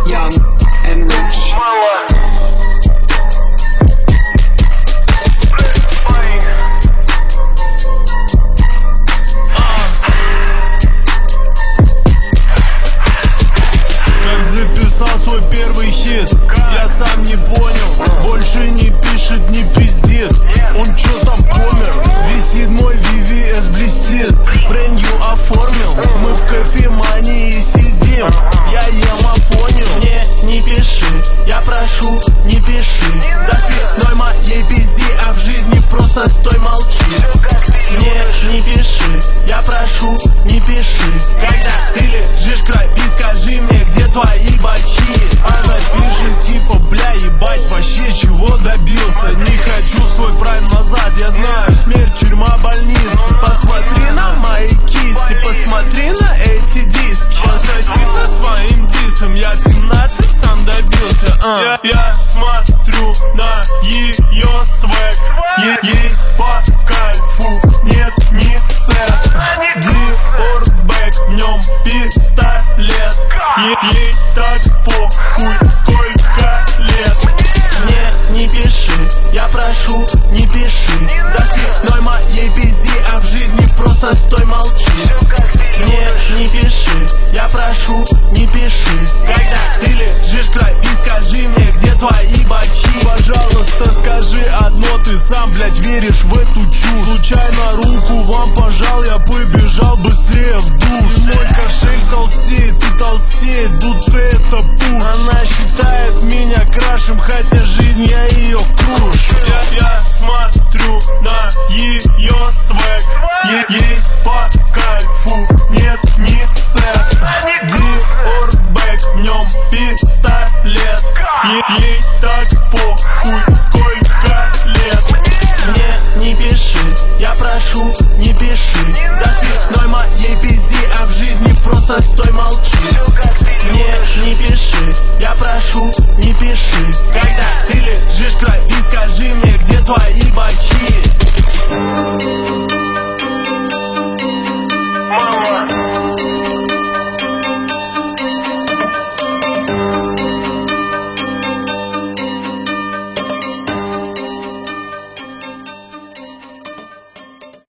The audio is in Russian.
Young and rich. Как записал свой первый хит, я сам не понял. Больше не пишет, не пиздит. Он чё там помер? Висит мой VVS, блестит. Бренд new оформил. Мы в кофемании сидим. Я ем афонил. Мне не пиши, я прошу, не пиши. За цветной моей пизди, а в жизни просто стой, молчи. Мне не пиши, я прошу, не пиши. Когда ты лежишь в крови, скажи мне, где твои бачи. Она пишет типа, бля, ебать, вообще чего добился. Не хочу свой прайм назад, я знаю, смерть, тюрьма, больница. Посмотри на мои кисти, посмотри на эти диски. Пососи со своим дисом, я 17 сам добился. Я смотрю на ее свек, ей по кайфу, нет ни сет. Dior бэк, в нем пистолет. Ей так похуй, сколько лет. Мне не пиши, я прошу, не пиши. За цветной моей пизди, а в жизни просто стой, молчи. Мне не пиши, я прошу, не пиши. Когда ты лежишь в крови, скажи мне, где твои бачи. Пожалуйста, скажи одно, ты сам, блядь, веришь в эту чушь. Случайно руку вам пожал, я побежал быстрее в душ. Мой кошель толстеет, ты толстеет, будто это пуш. Она считает меня крашем, хотя жизнь я ее крушу. Я смотрю на ее свек, ей по кайфу, нет ни сет. Dior бэк, в нем пистолет. Ей так похуй, сколько лет. Мне не пиши, я прошу, не